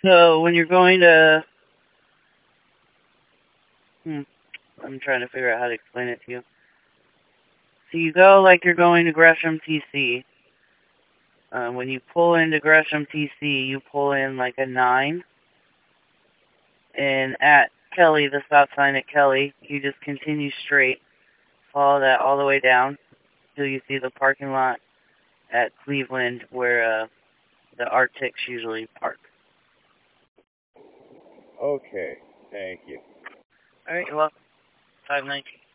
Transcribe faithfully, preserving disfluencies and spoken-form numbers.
So when you're going to, hmm, I'm trying to figure out how to explain it to you. So you go like you're going to Gresham T C. Uh, when you pull into Gresham T C, you pull in like a nine. And at Kelly, the stop sign at Kelly, you just continue straight. Follow that all the way down till you see the parking lot at Cleveland where uh, the Arctics usually park. Okay, thank you. All right, well, five nineteen.